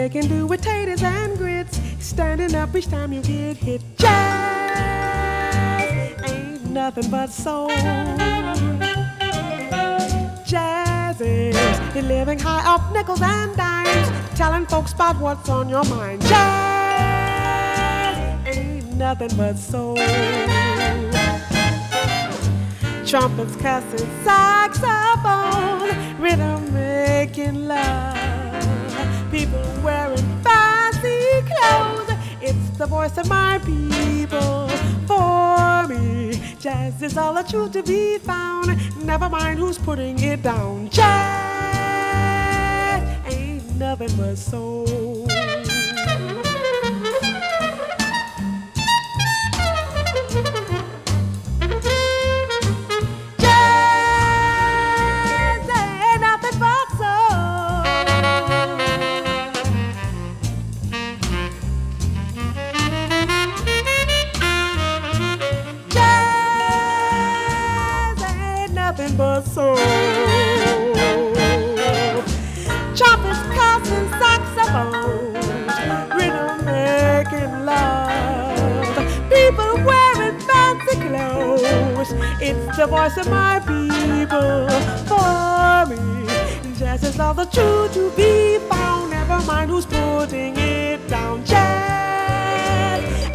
can do with taters and grits. Standing up each time you get hit. Jazz ain't nothing but soul. Jazz is living high off nickels and dimes, telling folks about what's on your mind. Jazz ain't nothing but soul. Trumpets cussing, saxophone, rhythm making love, people wearing fancy clothes. It's the voice of my people. For me, jazz is all the truth to be found. Never mind who's putting it down. Jazz ain't nothing but soul. Jazz ain't nothing but soul. Jazz ain't nothing but soul. Trumpets, cussing, saxophones, rhythm making love, people wearing fancy clothes. It's the voice of my people. For me, jazz is all the truth to be found. Never mind who's putting it down. Jazz